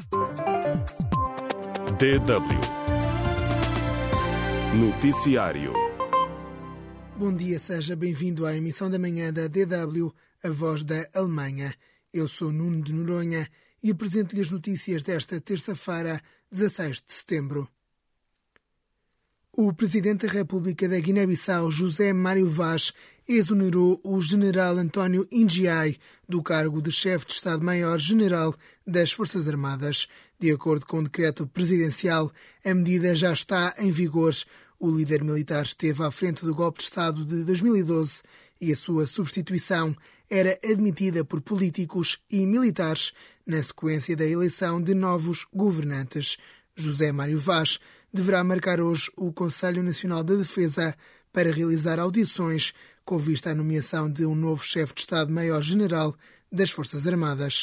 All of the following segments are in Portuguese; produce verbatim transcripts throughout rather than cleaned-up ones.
D W Noticiário. Bom dia, seja bem-vindo à emissão da manhã da D W, a voz da Alemanha. Eu sou Nuno de Noronha e apresento-lhe as notícias desta terça-feira, dezasseis de setembro. O Presidente da República da Guiné-Bissau, José Mário Vaz, exonerou o general António Ingiai do cargo de chefe de Estado-Maior-General das Forças Armadas. De acordo com o decreto presidencial, a medida já está em vigor. O líder militar esteve à frente do golpe de Estado de dois mil e doze e a sua substituição era admitida por políticos e militares na sequência da eleição de novos governantes. José Mário Vaz deverá marcar hoje o Conselho Nacional da Defesa para realizar audições com vista à nomeação de um novo chefe de Estado-Maior-General das Forças Armadas.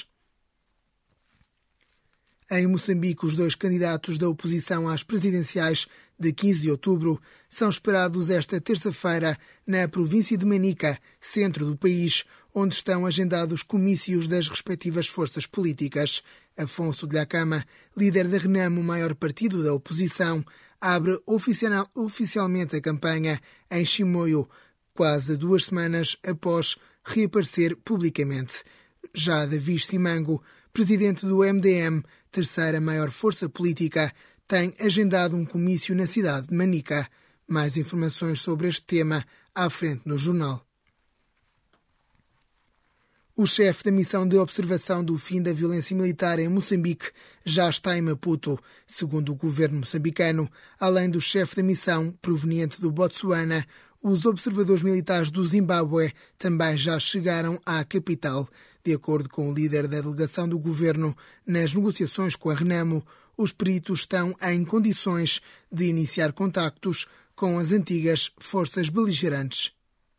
Em Moçambique, os dois candidatos da oposição às presidenciais de quinze de outubro são esperados esta terça-feira na província de Manica, centro do país, onde estão agendados comícios das respectivas forças políticas. Afonso de Lacama, líder da Renamo, o maior partido da oposição, abre oficial, oficialmente a campanha em Chimoio, quase duas semanas após reaparecer publicamente. Já Davis Simango, presidente do M D M, terceira maior força política, tem agendado um comício na cidade de Manica. Mais informações sobre este tema à frente no jornal. O chefe da missão de observação do fim da violência militar em Moçambique já está em Maputo, segundo o governo moçambicano. Além do chefe da missão, proveniente do Botsuana, os observadores militares do Zimbábue também já chegaram à capital. De acordo com o líder da delegação do governo, nas negociações com a Renamo, os peritos estão em condições de iniciar contactos com as antigas forças beligerantes.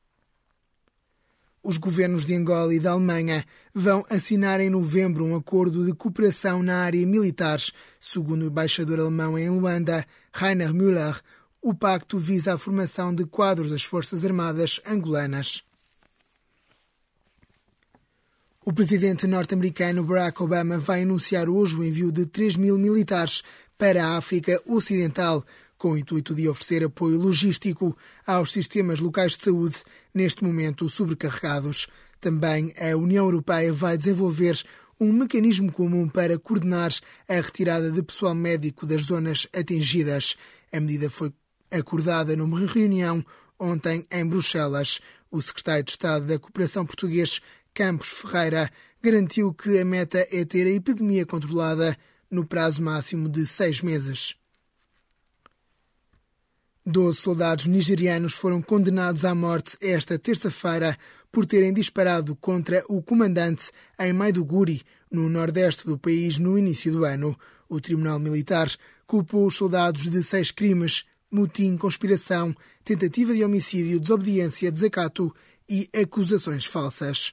Os governos de Angola e da Alemanha vão assinar em novembro um acordo de cooperação na área militar. Segundo o embaixador alemão em Luanda, Rainer Müller, o pacto visa a formação de quadros das Forças Armadas angolanas. O presidente norte-americano Barack Obama vai anunciar hoje o envio de três mil militares para a África Ocidental, com o intuito de oferecer apoio logístico aos sistemas locais de saúde, neste momento sobrecarregados. Também a União Europeia vai desenvolver um mecanismo comum para coordenar a retirada de pessoal médico das zonas atingidas. A medida foi acordada numa reunião ontem em Bruxelas. O secretário de Estado da Cooperação português, Campos Ferreira, garantiu que a meta é ter a epidemia controlada no prazo máximo de seis meses. Doze soldados nigerianos foram condenados à morte esta terça-feira por terem disparado contra o comandante em Maiduguri, no nordeste do país, no início do ano. O Tribunal Militar culpou os soldados de seis crimes: motim, conspiração, tentativa de homicídio, desobediência, desacato e acusações falsas.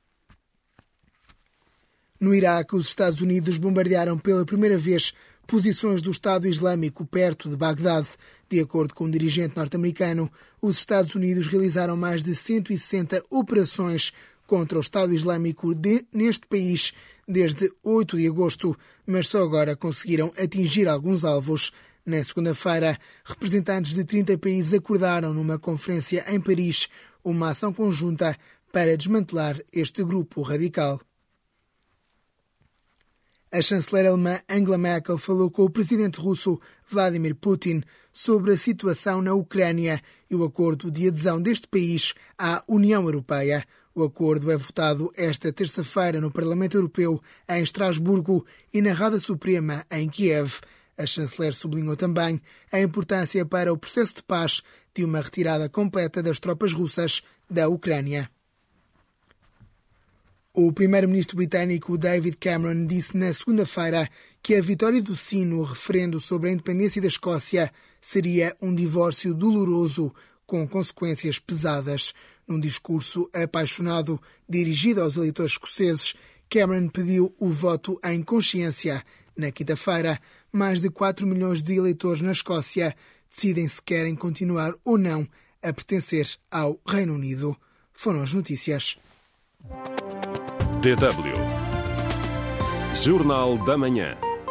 No Iraque, os Estados Unidos bombardearam pela primeira vez posições do Estado Islâmico perto de Bagdade. De acordo com um dirigente norte-americano, os Estados Unidos realizaram mais de cento e sessenta operações contra o Estado Islâmico de, neste país desde oito de agosto, mas só agora conseguiram atingir alguns alvos. Na segunda-feira, representantes de trinta países acordaram numa conferência em Paris uma ação conjunta para desmantelar este grupo radical. A chanceler alemã Angela Merkel falou com o presidente russo Vladimir Putin sobre a situação na Ucrânia e o acordo de adesão deste país à União Europeia. O acordo é votado esta terça-feira no Parlamento Europeu, em Estrasburgo, e na Rada Suprema, em Kiev. A chanceler sublinhou também a importância para o processo de paz de uma retirada completa das tropas russas da Ucrânia. O primeiro-ministro britânico David Cameron disse na segunda-feira que a vitória do sim no referendo sobre a independência da Escócia seria um divórcio doloroso com consequências pesadas. Num discurso apaixonado dirigido aos eleitores escoceses, Cameron pediu o voto em consciência. Na quinta-feira, mais de quatro milhões de eleitores na Escócia decidem se querem continuar ou não a pertencer ao Reino Unido. Foram as notícias. D W Jornal da Manhã.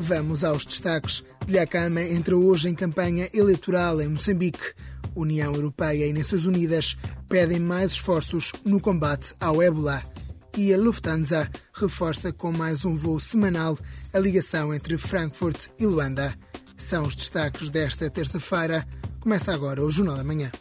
Vamos aos destaques. Dhlakama entra hoje em campanha eleitoral em Moçambique. União Europeia e Nações Unidas pedem mais esforços no combate ao ébola. E a Lufthansa reforça com mais um voo semanal a ligação entre Frankfurt e Luanda. São os destaques desta terça-feira. Começa agora o Jornal da Manhã.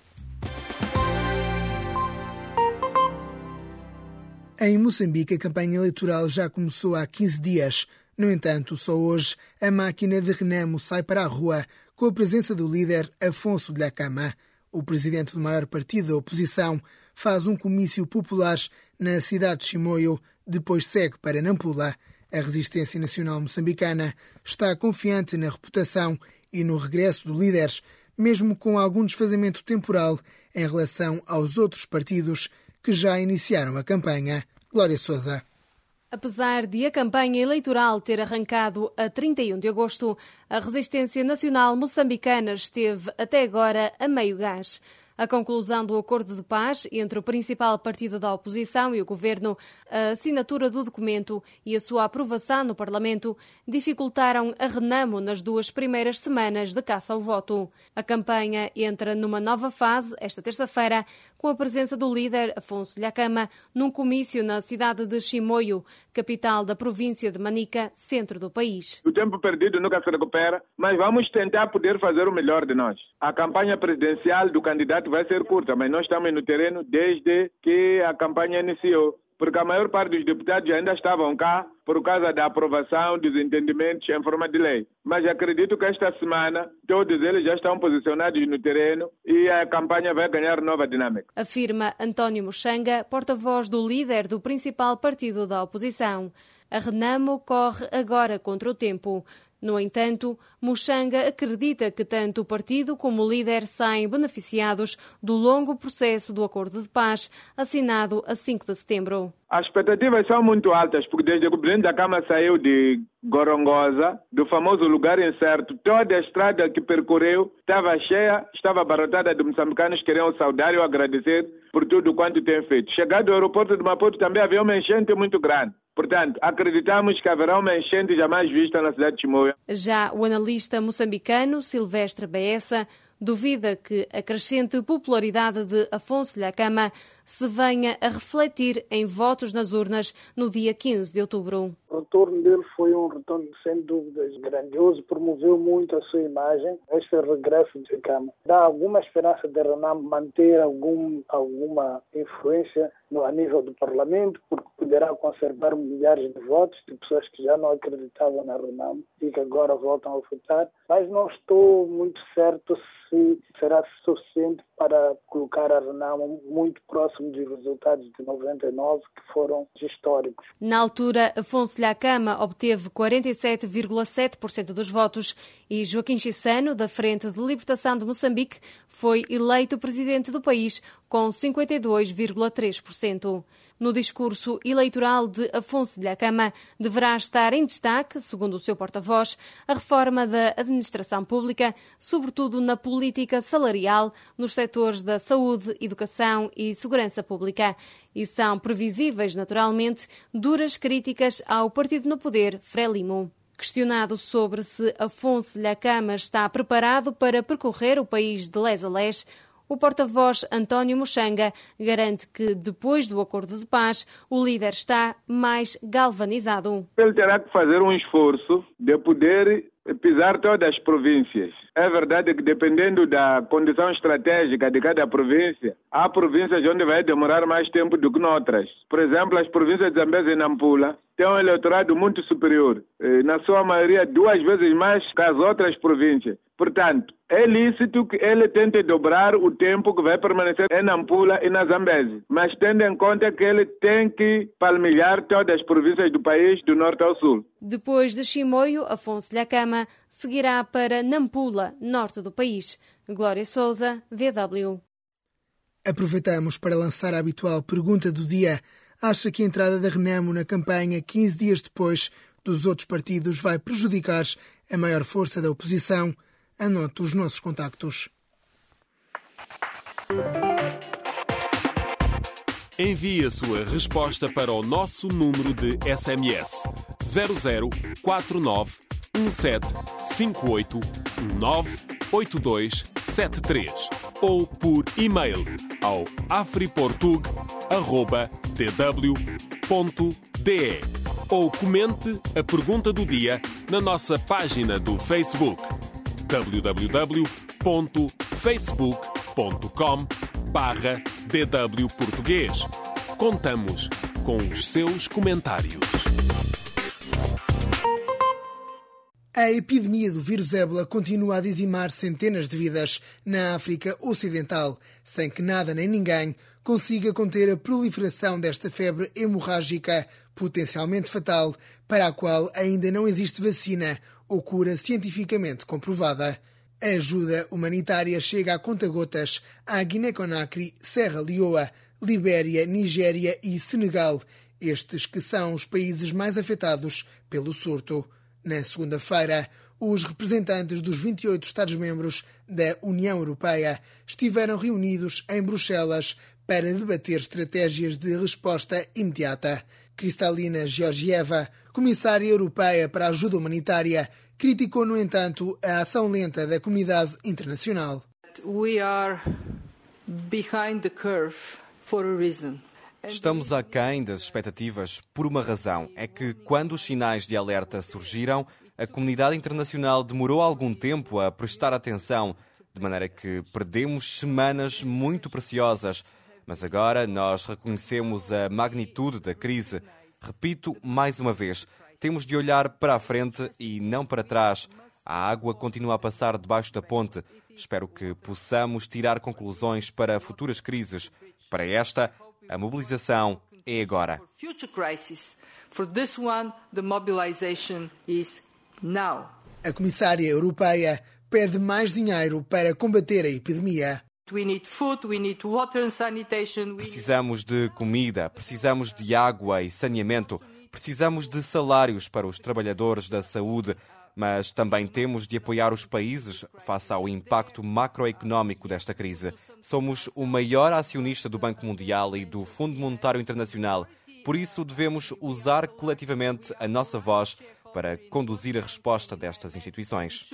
Em Moçambique, a campanha eleitoral já começou há quinze dias. No entanto, só hoje a máquina de Renamo sai para a rua com a presença do líder Afonso Dhlakama. O presidente do maior partido da oposição faz um comício popular na cidade de Chimoio, depois segue para Nampula. A resistência nacional moçambicana está confiante na reputação e no regresso do líder, mesmo com algum desfazamento temporal em relação aos outros partidos que já iniciaram a campanha. Glória Sousa. Apesar de a campanha eleitoral ter arrancado a trinta e um de agosto, a resistência nacional moçambicana esteve até agora a meio gás. A conclusão do acordo de paz entre o principal partido da oposição e o governo, a assinatura do documento e a sua aprovação no Parlamento dificultaram a Renamo nas duas primeiras semanas de caça ao voto. A campanha entra numa nova fase esta terça-feira com a presença do líder Afonso Dhlakama num comício na cidade de Chimoio, capital da província de Manica, centro do país. O tempo perdido nunca se recupera, mas vamos tentar poder fazer o melhor de nós. A campanha presidencial do candidato vai ser curta, mas nós estamos no terreno desde que a campanha iniciou, porque a maior parte dos deputados ainda estavam cá por causa da aprovação dos entendimentos em forma de lei. Mas acredito que esta semana todos eles já estão posicionados no terreno e a campanha vai ganhar nova dinâmica. Afirma António Muxanga, porta-voz do líder do principal partido da oposição. A Renamo corre agora contra o tempo. No entanto, Muxanga acredita que tanto o partido como o líder saem beneficiados do longo processo do acordo de paz assinado a cinco de setembro. As expectativas são muito altas, porque desde que o presidente da Câmara saiu de Gorongosa, do famoso lugar incerto, toda a estrada que percorreu estava cheia, estava abarrotada de moçambicanos que queriam saudar e agradecer por tudo quanto tem feito. Chegado ao aeroporto de Maputo também havia uma enchente muito grande. Portanto, acreditamos que haverá uma enchente jamais vista na cidade de Chimoio. Já o analista moçambicano Silvestre Baessa duvida que a crescente popularidade de Afonso Dhlakama se venha a refletir em votos nas urnas no dia quinze de outubro. O retorno dele foi um retorno, sem dúvidas, grandioso, promoveu muito a sua imagem. Este regresso de Dhlakama dá alguma esperança de Renamo manter algum, alguma influência no, a nível do Parlamento, porque poderá conservar milhares de votos de pessoas que já não acreditavam na Renamo e que agora voltam a votar. Mas não estou muito certo se será suficiente para colocar a Renamo muito próximo dos resultados de noventa e nove, que foram históricos. Na altura, Afonso Dhlakama obteve quarenta e sete vírgula sete por cento dos votos e Joaquim Chissano, da Frente de Libertação de Moçambique, foi eleito presidente do país com cinquenta e dois vírgula três por cento. No discurso eleitoral de Afonso Dhlakama deverá estar em destaque, segundo o seu porta-voz, a reforma da administração pública, sobretudo na política salarial, nos setores da saúde, educação e segurança pública. E são previsíveis, naturalmente, duras críticas ao partido no poder, Frelimo. Questionado sobre se Afonso Dhlakama está preparado para percorrer o país de les a les, o porta-voz António Muxanga garante que, depois do acordo de paz, o líder está mais galvanizado. Ele terá que fazer um esforço de poder pisar todas as províncias. É verdade que, dependendo da condição estratégica de cada província, há províncias onde vai demorar mais tempo do que noutras. Por exemplo, as províncias de Zambésia e Nampula têm um eleitorado muito superior, na sua maioria duas vezes mais que as outras províncias. Portanto, é lícito que ele tente dobrar o tempo que vai permanecer em Nampula e na Zambésia, mas tendo em conta que ele tem que palmilhar todas as províncias do país, do norte ao sul. Depois de Chimoio, Afonso Dhlakama seguirá para Nampula, norte do país. Glória Sousa, V W. Aproveitamos para lançar a habitual pergunta do dia. Acha que a entrada da Renamo na campanha, quinze dias depois dos outros partidos, vai prejudicar a maior força da oposição? Anote os nossos contactos. Envie a sua resposta para o nosso número de S M S zero zero quatro nove um sete cinco oito nove oito dois sete três ou por e-mail ao afriportug arroba d w ponto d e ou comente a pergunta do dia na nossa página do Facebook w w w ponto facebook ponto com barra d w português. Contamos com os seus comentários. A epidemia do vírus ébola continua a dizimar centenas de vidas na África Ocidental, sem que nada nem ninguém consiga conter a proliferação desta febre hemorrágica potencialmente fatal, para a qual ainda não existe vacina ou cura cientificamente comprovada. A ajuda humanitária chega a conta-gotas à Guiné-Conakry, Serra Leoa, Libéria, Nigéria e Senegal, estes que são os países mais afetados pelo surto. Na segunda-feira, os representantes dos vinte e oito Estados-membros da União Europeia estiveram reunidos em Bruxelas para debater estratégias de resposta imediata. Kristalina Georgieva, comissária europeia para a ajuda humanitária, criticou, no entanto, a ação lenta da comunidade internacional. We are behind the curve for a reason. Estamos aquém das expectativas por uma razão. É que, quando os sinais de alerta surgiram, a comunidade internacional demorou algum tempo a prestar atenção, de maneira que perdemos semanas muito preciosas. Mas agora nós reconhecemos a magnitude da crise. Repito mais uma vez, temos de olhar para a frente e não para trás. A água continua a passar debaixo da ponte. Espero que possamos tirar conclusões para futuras crises. Para esta, a mobilização é agora. A comissária europeia pede mais dinheiro para combater a epidemia. Precisamos de comida, precisamos de água e saneamento, precisamos de salários para os trabalhadores da saúde, mas também temos de apoiar os países face ao impacto macroeconómico desta crise. Somos o maior acionista do Banco Mundial e do Fundo Monetário Internacional. Por isso, devemos usar coletivamente a nossa voz para conduzir a resposta destas instituições.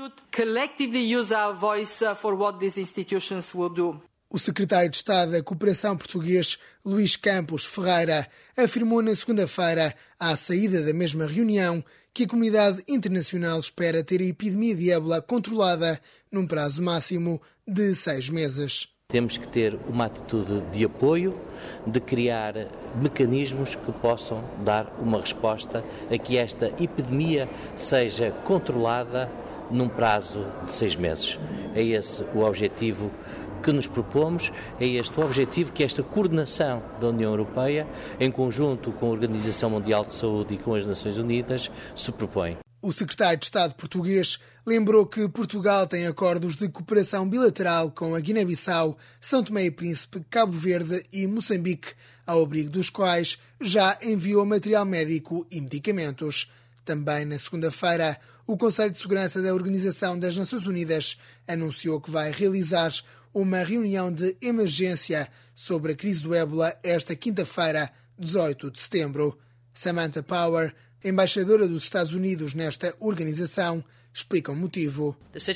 O secretário de Estado da Cooperação português, Luís Campos Ferreira, afirmou na segunda-feira, à saída da mesma reunião, que a comunidade internacional espera ter a epidemia de ébola controlada num prazo máximo de seis meses. Temos que ter uma atitude de apoio, de criar mecanismos que possam dar uma resposta a que esta epidemia seja controlada num prazo de seis meses. É esse o objetivo que nos propomos, é este o objetivo que esta coordenação da União Europeia, em conjunto com a Organização Mundial de Saúde e com as Nações Unidas, se propõe. O secretário de Estado português lembrou que Portugal tem acordos de cooperação bilateral com a Guiné-Bissau, São Tomé e Príncipe, Cabo Verde e Moçambique, ao abrigo dos quais já enviou material médico e medicamentos. Também na segunda-feira, o Conselho de Segurança da Organização das Nações Unidas anunciou que vai realizar uma reunião de emergência sobre a crise do ébola esta quinta-feira, dezoito de setembro. Samantha Power, embaixadora dos Estados Unidos nesta organização, explica o motivo.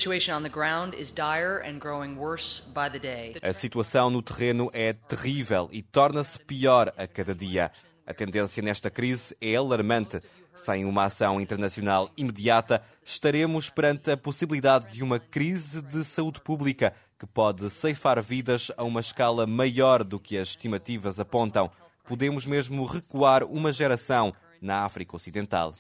A situação no terreno é terrível e torna-se pior a cada dia. A tendência nesta crise é alarmante. Sem uma ação internacional imediata, estaremos perante a possibilidade de uma crise de saúde pública que pode ceifar vidas a uma escala maior do que as estimativas apontam. Podemos mesmo recuar uma geração na África Ocidental.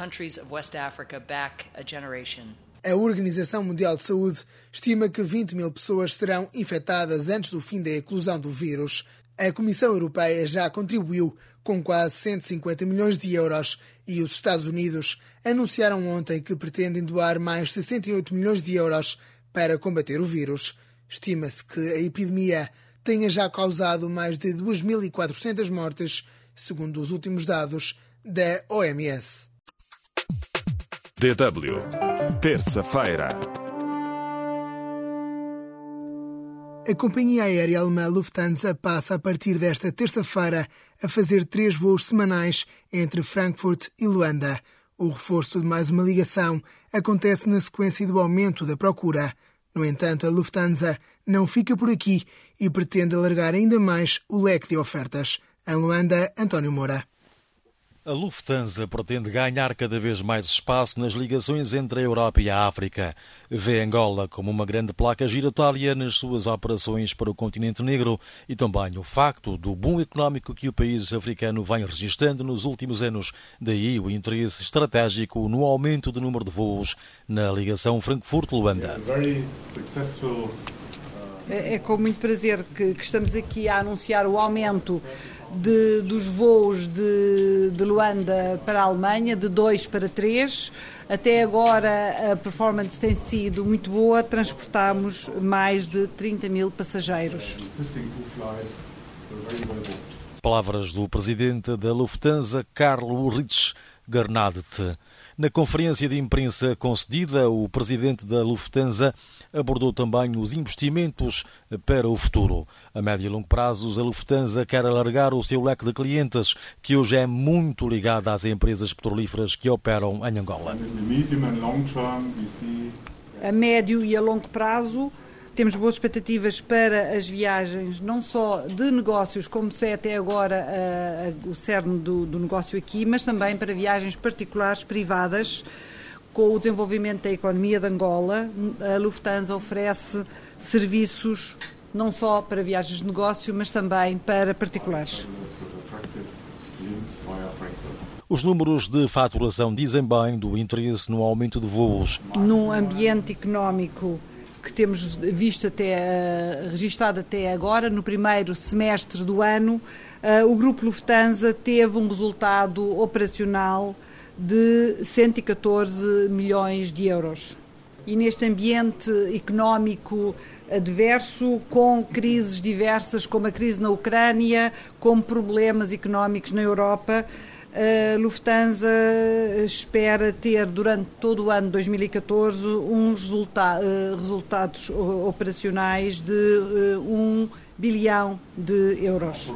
A Organização Mundial de Saúde estima que vinte mil pessoas serão infectadas antes do fim da eclosão do vírus. A Comissão Europeia já contribuiu com quase cento e cinquenta milhões de euros e os Estados Unidos anunciaram ontem que pretendem doar mais sessenta e oito milhões de euros para combater o vírus. Estima-se que a epidemia tenha já causado mais de duas mil e quatrocentas mortes, segundo os últimos dados da O M S. D W, terça-feira. A companhia aérea alemã Lufthansa passa a partir desta terça-feira a fazer três voos semanais entre Frankfurt e Luanda. O reforço de mais uma ligação acontece na sequência do aumento da procura. No entanto, a Lufthansa não fica por aqui e pretende alargar ainda mais o leque de ofertas. Em Luanda, António Moura. A Lufthansa pretende ganhar cada vez mais espaço nas ligações entre a Europa e a África. Vê Angola como uma grande placa giratória nas suas operações para o continente negro e também o facto do boom económico que o país africano vem registrando nos últimos anos. Daí o interesse estratégico no aumento do número de voos na ligação Frankfurt-Luanda. É, é com muito prazer que, que estamos aqui a anunciar o aumento De, dos voos de, de Luanda para a Alemanha, de dois para três. Até agora a performance tem sido muito boa, transportamos mais de trinta mil passageiros. Palavras do presidente da Lufthansa, Karl Ulrich Garnadet. Na conferência de imprensa concedida, o presidente da Lufthansa abordou também os investimentos para o futuro. A médio e longo prazo, a Lufthansa quer alargar o seu leque de clientes, que hoje é muito ligado às empresas petrolíferas que operam em Angola. A médio e a longo prazo, temos boas expectativas para as viagens, não só de negócios, como é até agora uh, o cerne do, do negócio aqui, mas também para viagens particulares, privadas. Com o desenvolvimento da economia de Angola, a Lufthansa oferece serviços não só para viagens de negócio, mas também para particulares. Os números de faturação dizem bem do interesse no aumento de voos. Num ambiente económico que temos visto até, registado até agora, no primeiro semestre do ano, o Grupo Lufthansa teve um resultado operacional de cento e catorze milhões de euros. E neste ambiente económico adverso, com crises diversas, como a crise na Ucrânia, como problemas económicos na Europa, a Lufthansa espera ter durante todo o ano de dois mil e catorze uns resulta- resultados operacionais de um bilhão de euros.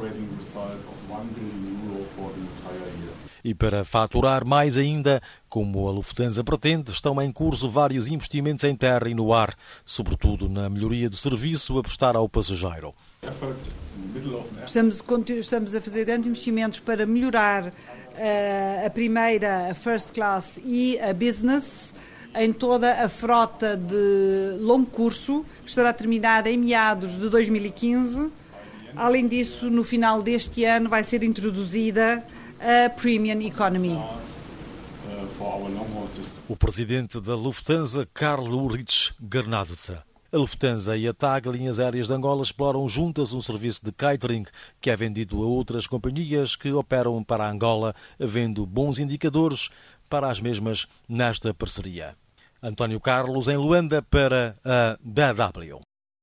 E para faturar mais ainda, como a Lufthansa pretende, estão em curso vários investimentos em terra e no ar, sobretudo na melhoria do serviço a prestar ao passageiro. Estamos, estamos a fazer grandes investimentos para melhorar uh, a primeira, a first class e a business em toda a frota de longo curso, que estará terminada em meados de dois mil e quinze. Além disso, no final deste ano vai ser introduzida a Premium Economy. O presidente da Lufthansa, Karl Ulrich Garnadet. A Lufthansa e a TAG, linhas aéreas de Angola, exploram juntas um serviço de catering que é vendido a outras companhias que operam para Angola, havendo bons indicadores para as mesmas nesta parceria. António Carlos, em Luanda, para a B W.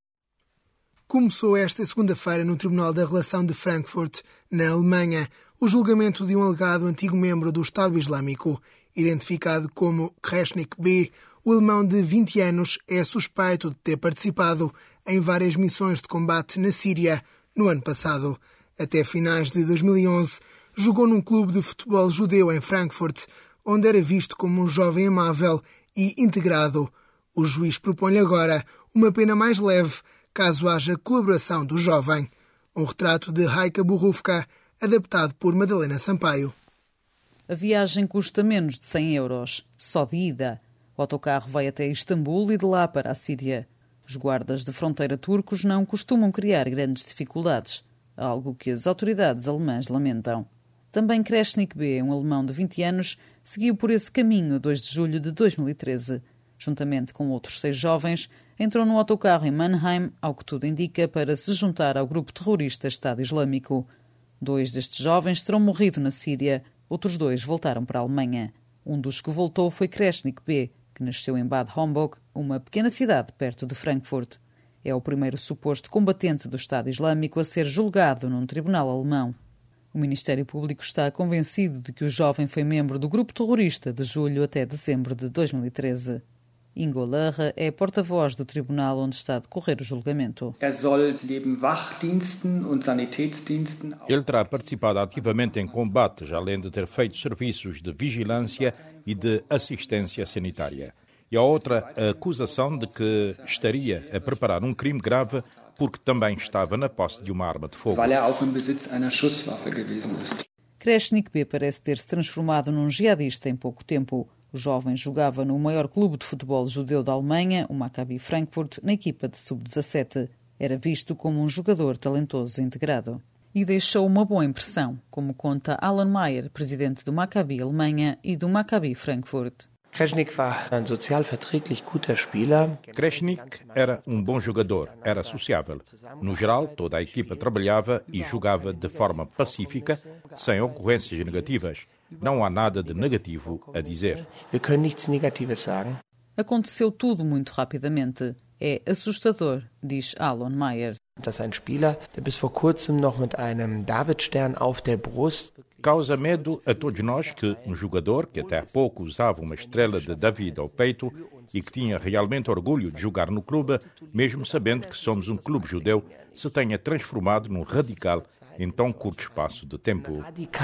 Começou esta segunda-feira no Tribunal da Relação de Frankfurt, na Alemanha, o julgamento de um alegado antigo membro do Estado Islâmico. Identificado como Kreshnik B., o alemão de vinte anos é suspeito de ter participado em várias missões de combate na Síria no ano passado. Até finais de dois mil e onze, jogou num clube de futebol judeu em Frankfurt, onde era visto como um jovem amável e integrado. O juiz propõe-lhe agora uma pena mais leve, caso haja colaboração do jovem. Um retrato de Heike Burrufka, adaptado por Madalena Sampaio. A viagem custa menos de cem euros, só de ida. O autocarro vai até Istambul e de lá para a Síria. Os guardas de fronteira turcos não costumam criar grandes dificuldades, algo que as autoridades alemãs lamentam. Também Kreshnik B., um alemão de vinte anos, seguiu por esse caminho a dois de julho de dois mil e treze. Juntamente com outros seis jovens, entrou no autocarro em Mannheim, ao que tudo indica, para se juntar ao grupo terrorista Estado Islâmico. Dois destes jovens terão morrido na Síria, outros dois voltaram para a Alemanha. Um dos que voltou foi Kreshnik B., que nasceu em Bad Homburg, uma pequena cidade perto de Frankfurt. É o primeiro suposto combatente do Estado Islâmico a ser julgado num tribunal alemão. O Ministério Público está convencido de que o jovem foi membro do grupo terrorista de julho até dezembro de dois mil e treze. Ingo Lerre é porta-voz do tribunal onde está a decorrer o julgamento. Ele terá participado ativamente em combates, além de ter feito serviços de vigilância e de assistência sanitária. E a outra, a acusação de que estaria a preparar um crime grave porque também estava na posse de uma arma de fogo. Kreshnik B parece ter se transformado num jihadista em pouco tempo. O jovem jogava no maior clube de futebol judeu da Alemanha, o Maccabi Frankfurt, na equipa de sub dezassete. Era visto como um jogador talentoso e integrado. E deixou uma boa impressão, como conta Alan Mayer, presidente do Maccabi Alemanha e do Maccabi Frankfurt. Kreshnik era um bom jogador, era sociável. No geral, toda a equipa trabalhava e jogava de forma pacífica, sem ocorrências negativas. Não há nada de negativo a dizer. Aconteceu tudo muito rapidamente. É assustador, diz Alan Mayer. Causa medo a todos nós que um jogador que até há pouco usava uma estrela de David ao peito e que tinha realmente orgulho de jogar no clube, mesmo sabendo que somos um clube judeu, se tenha transformado num radical em tão curto espaço de tempo.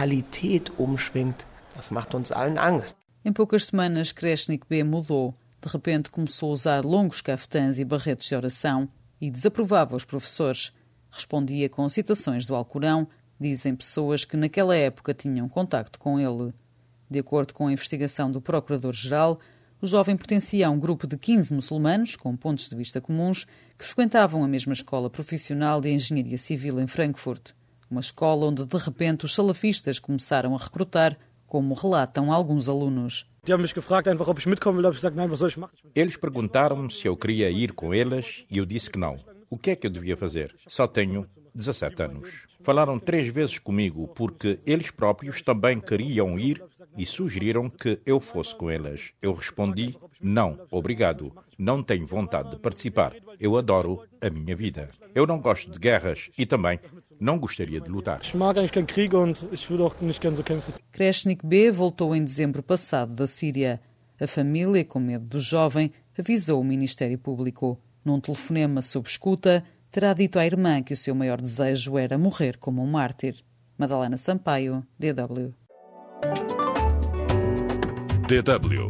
Em poucas semanas, Kreshnik B mudou. De repente começou a usar longos caftãs e barretes de oração e desaprovava os professores. Respondia com citações do Alcorão, dizem pessoas que naquela época tinham contacto com ele. De acordo com a investigação do Procurador-Geral, o jovem pertencia a um grupo de quinze muçulmanos, com pontos de vista comuns, que frequentavam a mesma escola profissional de engenharia civil em Frankfurt. Uma escola onde, de repente, os salafistas começaram a recrutar, como relatam alguns alunos. Eles perguntaram-me se eu queria ir com eles e eu disse que não. O que é que eu devia fazer? Só tenho dezassete anos. Falaram três vezes comigo porque eles próprios também queriam ir e sugeriram que eu fosse com eles. Eu respondi, não, obrigado. Não tenho vontade de participar. Eu adoro a minha vida. Eu não gosto de guerras e também não gostaria de lutar. Kreshnik B voltou em dezembro passado da Síria. A família, com medo do jovem, avisou o Ministério Público. Num telefonema sob escuta, terá dito à irmã que o seu maior desejo era morrer como um mártir. Madalena Sampaio, D W. D W.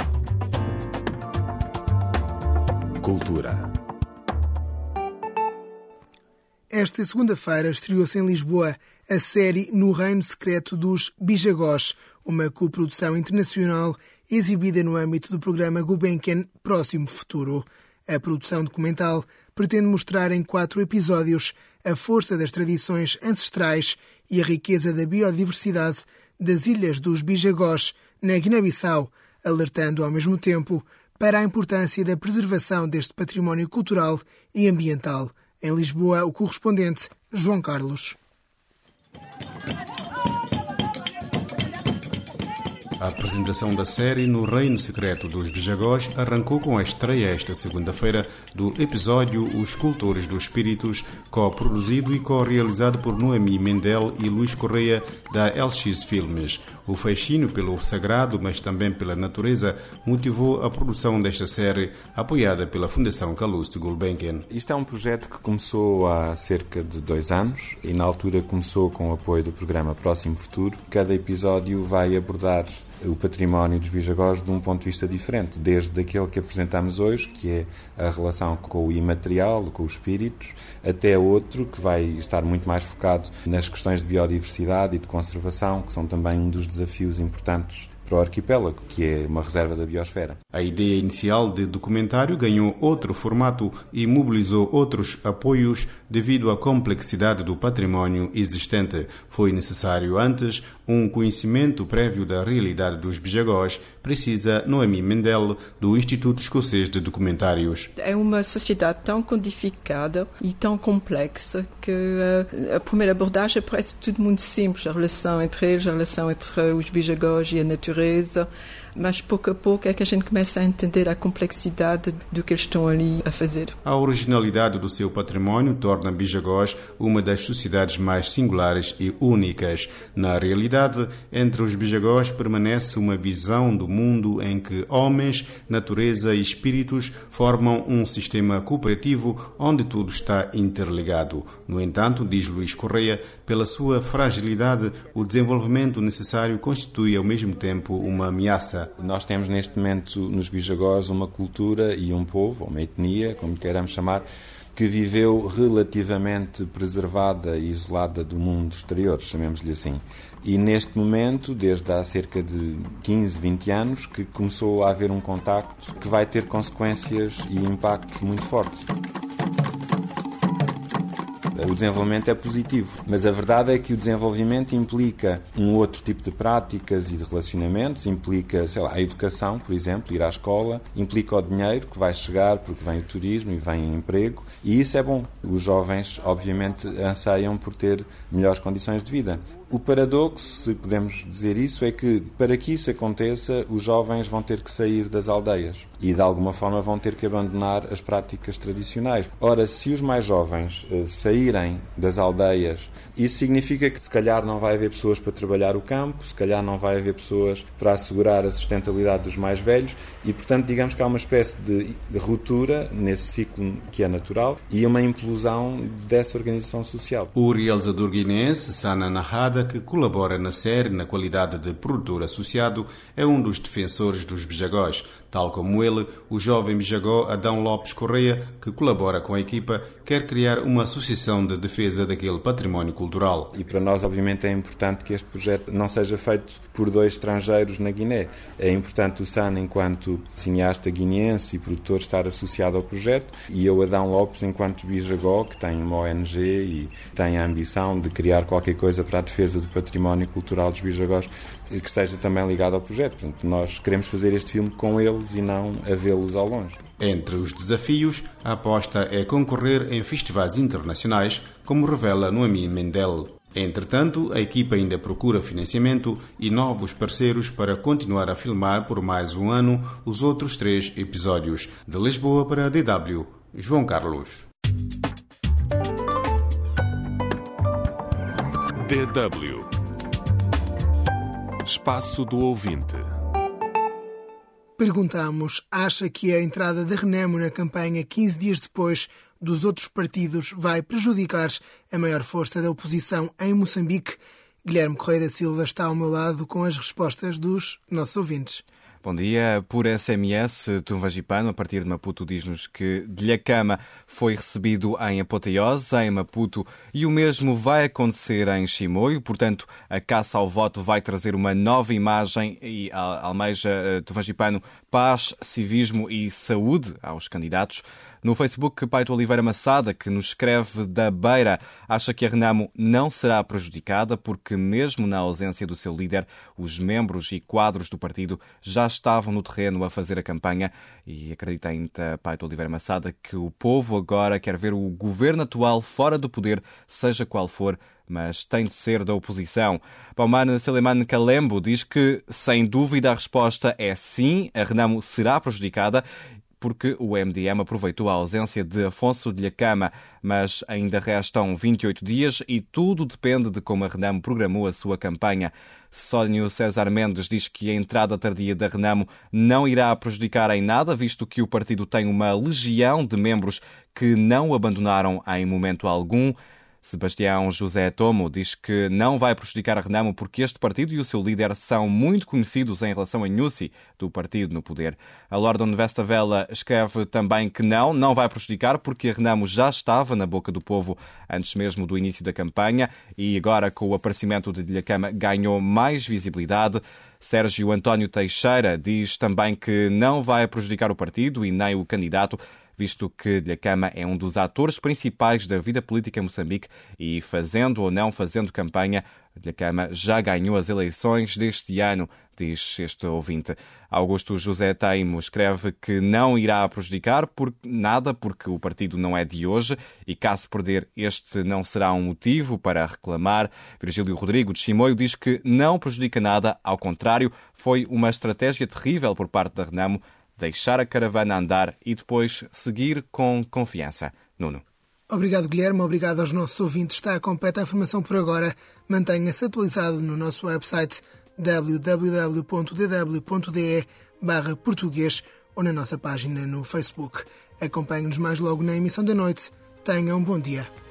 Cultura. Esta segunda-feira estreou-se em Lisboa a série No Reino Secreto dos Bijagós, uma coprodução internacional exibida no âmbito do programa Gulbenkian Próximo Futuro. A produção documental pretende mostrar em quatro episódios a força das tradições ancestrais e a riqueza da biodiversidade das ilhas dos Bijagós, na Guiné-Bissau, alertando ao mesmo tempo para a importância da preservação deste património cultural e ambiental. Em Lisboa, o correspondente João Carlos. A apresentação da série No Reino Secreto dos Bijagós arrancou com a estreia esta segunda-feira do episódio Os Cultores dos Espíritos, co-produzido e co-realizado por Noemi Mendel e Luís Correia, da L X Filmes. O fascínio pelo sagrado, mas também pela natureza, motivou a produção desta série, apoiada pela Fundação Calouste Gulbenkian. Isto é um projeto que começou há cerca de dois anos e na altura começou com o apoio do programa Próximo Futuro. Cada episódio vai abordar o património dos Bijagós de um ponto de vista diferente, desde aquele que apresentamos hoje, que é a relação com o imaterial, com os espíritos, até outro que vai estar muito mais focado nas questões de biodiversidade e de conservação, que são também um dos desafios importantes para o arquipélago, que é uma reserva da biosfera. A ideia inicial de documentário ganhou outro formato e mobilizou outros apoios devido à complexidade do património existente. Foi necessário antes um conhecimento prévio da realidade dos Bijagós, precisa Noemi Mendel, do Instituto Escocês de Documentários. É uma sociedade tão codificada e tão complexa que a primeira abordagem parece tudo muito simples, a relação entre eles, a relação entre os Bijagós e a natureza, mas pouco a pouco é que a gente começa a entender a complexidade do que eles estão ali a fazer. A originalidade do seu património torna Bijagós uma das sociedades mais singulares e únicas. Na realidade, entre os Bijagós permanece uma visão do mundo em que homens, natureza e espíritos formam um sistema cooperativo onde tudo está interligado. No entanto, diz Luís Correia, pela sua fragilidade, o desenvolvimento necessário constitui ao mesmo tempo tempo uma ameaça. Nós temos neste momento nos Bijagós uma cultura e um povo, ou uma etnia, como queiramos chamar, que viveu relativamente preservada e isolada do mundo exterior, chamemos-lhe assim. E neste momento, desde há cerca de quinze, vinte anos, que começou a haver um contacto que vai ter consequências e impactos muito fortes. O desenvolvimento é positivo, mas a verdade é que o desenvolvimento implica um outro tipo de práticas e de relacionamentos, implica, sei lá, a educação, por exemplo, ir à escola, implica o dinheiro que vai chegar porque vem o turismo e vem o emprego, e isso é bom. Os jovens, obviamente, anseiam por ter melhores condições de vida. O paradoxo, se podemos dizer isso, é que para que isso aconteça, os jovens vão ter que sair das aldeias e, de alguma forma, vão ter que abandonar as práticas tradicionais. Ora, se os mais jovens uh, saírem das aldeias, isso significa que, se calhar, não vai haver pessoas para trabalhar o campo, se calhar não vai haver pessoas para assegurar a sustentabilidade dos mais velhos e, portanto, digamos que há uma espécie de, de ruptura nesse ciclo que é natural e uma implosão dessa organização social. O realizador guineense, Sana Narrada, que colabora na série na qualidade de produtor associado, é um dos defensores dos Bijagós. Tal como ele, o jovem bijagó Adão Lopes Correia, que colabora com a equipa, quer criar uma associação de defesa daquele património cultural. E para nós, obviamente, é importante que este projeto não seja feito por dois estrangeiros na Guiné. É importante o Sana, enquanto cineasta guineense e produtor, estar associado ao projeto, e eu, Adão Lopes, enquanto bijagó, que tem uma O N G e tem a ambição de criar qualquer coisa para a defesa do património cultural dos bijagós, que esteja também ligado ao projeto. Portanto, nós queremos fazer este filme com eles e não a vê-los ao longe. Entre os desafios, a aposta é concorrer em festivais internacionais, como revela Noemi Mendel. Entretanto, a equipa ainda procura financiamento e novos parceiros para continuar a filmar por mais um ano os outros três episódios. De Lisboa para a D W, João Carlos. D W Espaço do Ouvinte. Perguntamos, acha que a entrada da Renamo na campanha quinze dias depois dos outros partidos vai prejudicar a maior força da oposição em Moçambique? Guilherme Correia da Silva está ao meu lado com as respostas dos nossos ouvintes. Bom dia. Por S M S, Tunvagipano, a partir de Maputo, diz-nos que Dhlakama foi recebido em apoteose em Maputo e o mesmo vai acontecer em Chimoio. Portanto, a caça ao voto vai trazer uma nova imagem e almeja Tunvagipano paz, civismo e saúde aos candidatos. No Facebook, Paito Oliveira Massada, que nos escreve da Beira, acha que a Renamo não será prejudicada porque, mesmo na ausência do seu líder, os membros e quadros do partido já estavam no terreno a fazer a campanha e acredita ainda Paito Oliveira Massada que o povo agora quer ver o governo atual fora do poder, seja qual for, mas tem de ser da oposição. Palmana Seleman Calembo diz que, sem dúvida, a resposta é sim, a Renamo será prejudicada, porque o M D M aproveitou a ausência de Afonso Dhlakama, mas ainda restam vinte e oito dias e tudo depende de como a Renamo programou a sua campanha. Sónio César Mendes diz que a entrada tardia da Renamo não irá prejudicar em nada, visto que o partido tem uma legião de membros que não o abandonaram em momento algum. Sebastião José Tomo diz que não vai prejudicar a Renamo porque este partido e o seu líder são muito conhecidos em relação a Nussi, do partido no poder. A Lordon Vestavela escreve também que não, não vai prejudicar porque a Renamo já estava na boca do povo antes mesmo do início da campanha e agora, com o aparecimento de Dhlakama, ganhou mais visibilidade. Sérgio António Teixeira diz também que não vai prejudicar o partido e nem o candidato, visto que Dhlakama é um dos atores principais da vida política em Moçambique e, fazendo ou não fazendo campanha, Dhlakama já ganhou as eleições deste ano, diz este ouvinte. Augusto José Taimo escreve que não irá prejudicar por nada, porque o partido não é de hoje e, caso perder, este não será um motivo para reclamar. Virgílio Rodrigo de Chimoio diz que não prejudica nada, ao contrário, foi uma estratégia terrível por parte da Renamo deixar a caravana andar e depois seguir com confiança. Nuno. Obrigado, Guilherme. Obrigado aos nossos ouvintes. Está completa a informação por agora. Mantenha-se atualizado no nosso website w w w ponto d w ponto d e barra português ou na nossa página no Facebook. Acompanhe-nos mais logo na emissão da noite. Tenha um bom dia.